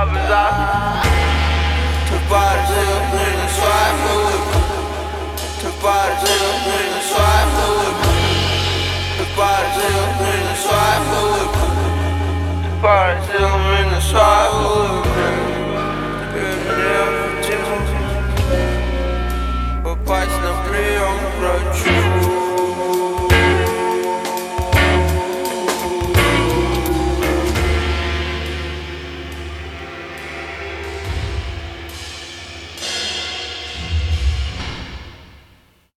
bizarro. Tu pareceu menina suave, tu pareceu menina suave, tu pareceu menina suave, tu pareceu menina suave. Попасть на прием к врачу.